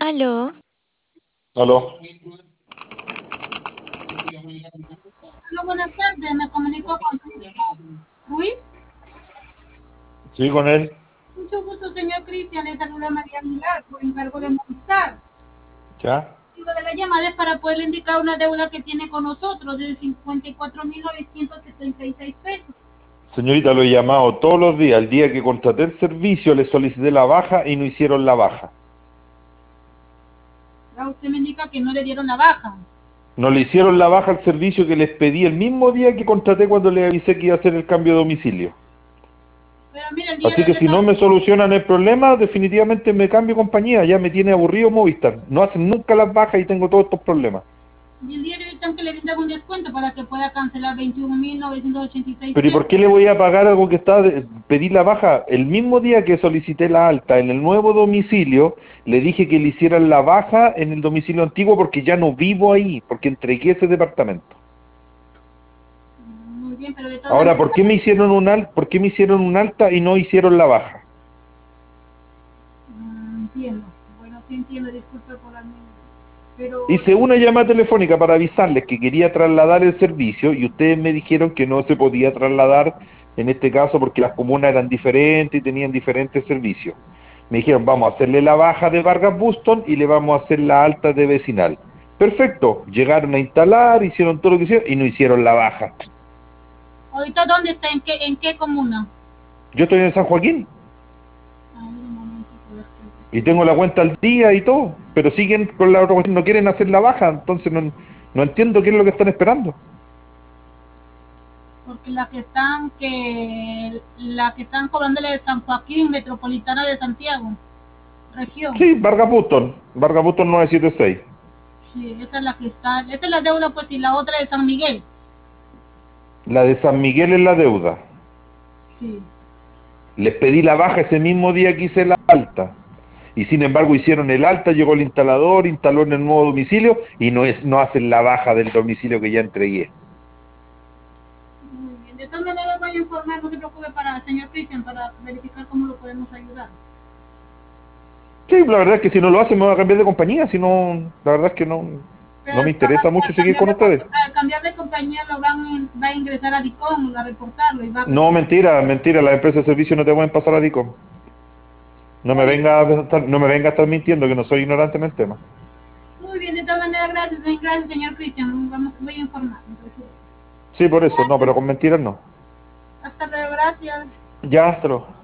Aló, Aló. Hola, buenas tardes. Me comunico con Ruiz. Sí, con él. Mucho gusto, señor Cristian. Le saluda María Aguilar por encargo de Movistar. ¿Ya? Y lo de la llamada es para poderle indicar una deuda que tiene con nosotros de 54.976 pesos. Señorita, lo he llamado todos los días. El día que contraté el servicio le solicité la baja y no hicieron la baja. Ahora usted me indica que no le dieron la baja. No le hicieron la baja al servicio que les pedí el mismo día que contraté cuando le avisé que iba a hacer el cambio de domicilio. Pero mire, el día de Así hoy que le si no están... me solucionan el problema, definitivamente me cambio de compañía. Ya me tiene aburrido Movistar. No hacen nunca las bajas y tengo todos estos problemas. Y el día de hoy están que le brindan un descuento para que pueda cancelar 21.986 Pero ¿y por pesos. qué le voy a pagar algo que pedí la baja? El mismo día que solicité la alta en el nuevo domicilio, le dije que le hicieran la baja en el domicilio antiguo porque ya no vivo ahí, porque entregué ese departamento. Muy bien, pero de todas Ahora, maneras, ¿por qué me hicieron un alta y no hicieron la baja? entiendo. Bueno, sí entiendo, disculpe por la... Pero Hice una llamada telefónica para avisarles que quería trasladar el servicio y ustedes me dijeron que no se podía trasladar en este caso porque las comunas eran diferentes y tenían diferentes servicios. Me dijeron, vamos a hacerle la baja de Vargas Buston y le vamos a hacer la alta de vecinal. Perfecto, llegaron a instalar, hicieron todo lo que hicieron y no hicieron la baja. ahorita, ¿dónde está? En qué comuna? Yo estoy en San Joaquín A ver, un momento, y tengo la cuenta al día y todo, pero siguen con la otra cuestión, no quieren hacer la baja, entonces no entiendo qué es lo que están esperando. porque la que están cobrándole de San Joaquín, Metropolitana de Santiago, región. Sí, Vargas Buston 976. Sí, esa es la que está, esa es la deuda, pues, y la otra de San Miguel. La de San Miguel es la deuda. Sí. Les pedí la baja ese mismo día que hice la alta. Y sin embargo hicieron el alta, llegó el instalador, instaló en el nuevo domicilio y no hacen la baja del domicilio que ya entregué. Muy bien. De todas maneras voy a informar, no se preocupe, para el señor Cristian, para verificar cómo lo podemos ayudar. Sí, la verdad es que si no lo hacen me voy a cambiar de compañía, si no, la verdad es que Pero no me interesa mucho seguir con ustedes. al cambiar de compañía va a ingresar a DICOM, a reportarlo y va a No, recibir. mentira, mentira, las empresas de servicio no te pueden pasar a DICOM. Muy bien, No me venga a estar mintiendo que no soy ignorante en el tema. muy bien, de todas maneras, gracias, señor Cristian. Voy a informar. Entonces, Sí, por eso, no, pero gracias. con mentiras no. Hasta luego, gracias. Ya, hasta luego.